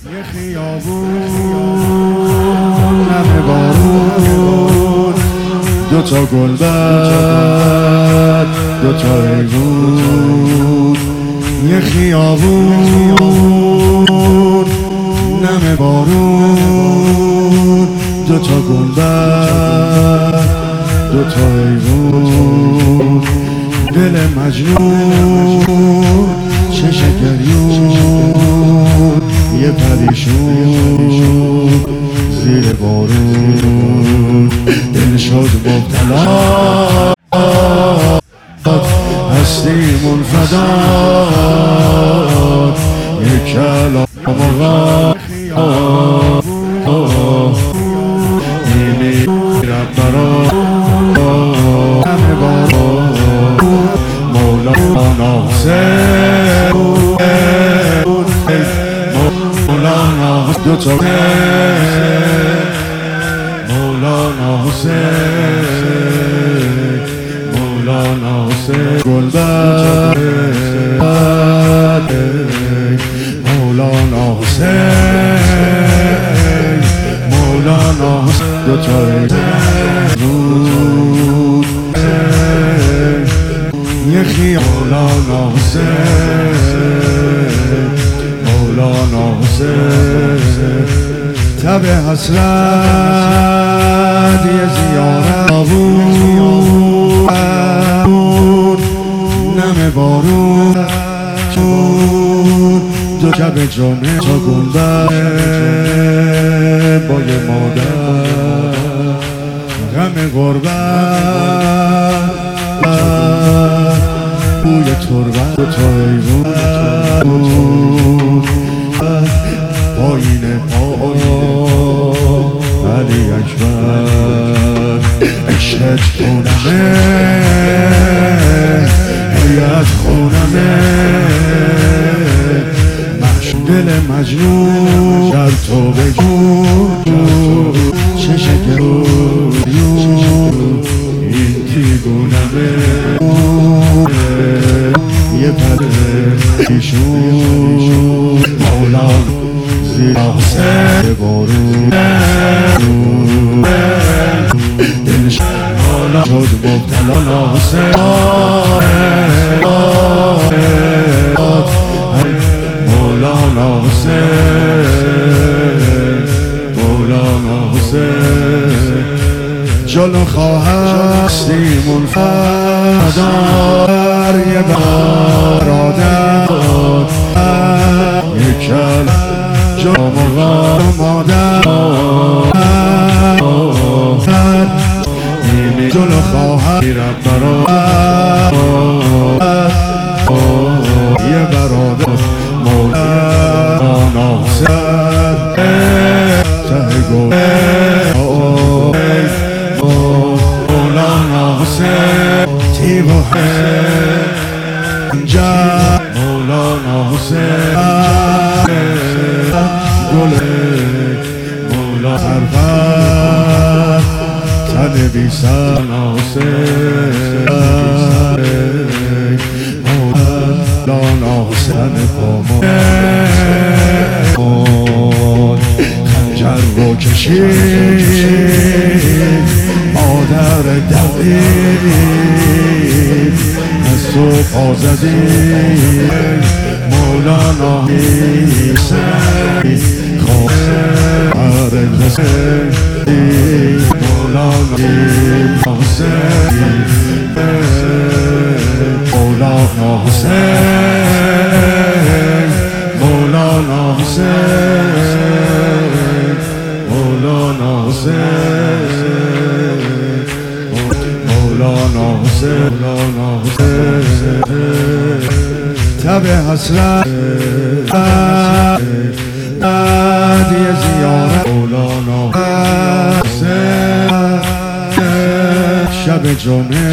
یه خیابون نم بارون، دوتا گلبرگ دوتا حیوون. یه خیابون نم بارون، دوتا گلبرگ دوتا حیوون. دل مجنون چشم گریون، یه پریشون زیر بارون. دل شد مبتلا هستیمون فدا، یه کلام آقا میمیرم برا همه بارون. مولانا حسین مولانا دوتا مولانا حسین مولانا حسین گلبرگ مولانا حسین مولانا حسین دوتا رود. یه مولانا حسین مولانا حسین. تب حسرت یه زیارت آبون نم بارون، دو شب جانه تا گلبرگ با یه مادر. غم غربت بوی تربت تا حیوون. پایین علی اکبر عشقت خونمه، حیات خونمه. دل مجنون در تو بگون، چشم گریون این دیگونمه. یه پریشون مولانا زیر حسین بارون. دلش حالا شد مبتلا حسین مولانا حسین مولانا حسین. جلو خواهستیمون فدار یه برادر، یک کل جام و مادر. جلو خواهرم برادر یه برادر مولانا حسین. ته گل مولانا حسین تیب و هنجر مولانا حسین. گل مولا سرفر تن بی سنا حسین مولانا حسین پامان. خنجر رو کشید مادر دوید، از تو پا زدید مولانا حسین. خواهر حسین مولانا حسین مولانا حسین مولانا حسین مولانا حسین مولانا حسین مولانا حسین. تب حسرت یه زیارت مولانا حسین. شب جانه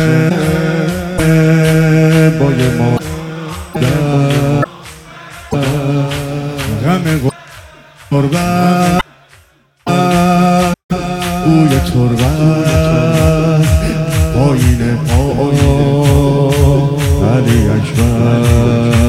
با یه مادر. غم غربت بوی تربت